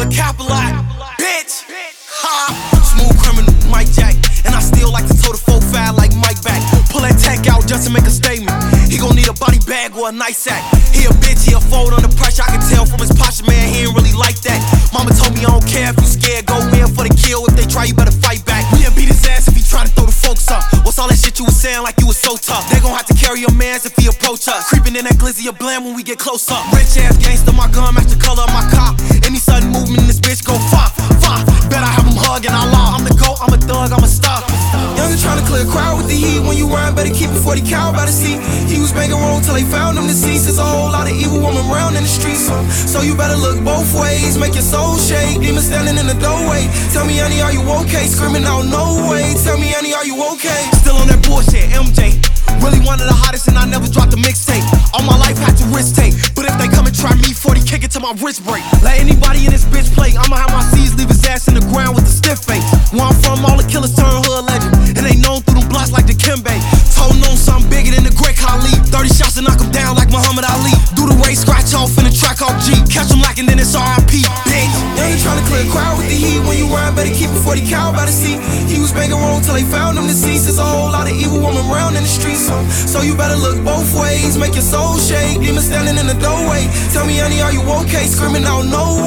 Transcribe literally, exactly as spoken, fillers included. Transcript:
a Capital, bitch. Ha. Smooth criminal, Mike Jack. And I still like to toe the four five like Mike back. Pull that tech out just to make a statement. He gon' need a body bag or a nice sack. He a bitch, he a fold under pressure. I can tell from his posture, man, he ain't really like that. Mama told me I don't care if you scared. Go in for the kill. If they try, you better fight back. We'll beat his ass if he try to throw the folks up. What's all that shit you was saying like you was so tough? They gon' have to carry your mans if he approach us. Creeping in that glizzy of blam when we get close up. Rich ass gangster, my gun match the color of my car. Any sudden movement in this bitch go fuck, fuck. Bet I have him hugging I law. I'm the GOAT, I'm a thug, I'm a star. Youngin' tryna clear a crowd with the heat. When you rhyme, better keep it forty cal by the seat. He was banging wrong till they found him deceased. There's a whole lot of evil woman round in the streets. So you better look both ways, make your soul shake. Demon standing in the doorway. Tell me, honey, are you okay? Screaming out, no way. Tell me, honey, are you okay? Still on that bullshit, M J. Really one of the hottest and I never dropped a mixtape. All my life had to risk take. But if they come and try me, forty kick it till my wrist break. Let anybody in this bitch play. I'ma have my C's leave his ass in the ground with a stiff face. Where I'm from, all the killers turn hood legend. And they known through them blocks like the Kimbe. Told on something bigger than the Great Khali. thirty shots to knock him down like Muhammad Ali. Do the race, scratch off in the track off G. Catch him lacking, then it's R I P, bitch. Now you tryna clear a crowd with the heat. When you rhyme, better keep it forty cal by the seat. He was banging wrong till they found him deceased. There's a whole lot of evil woman round in the streets. So you better look both ways, make your soul shake. Demon standing in the doorway. Tell me, honey, are you okay? Screaming out, no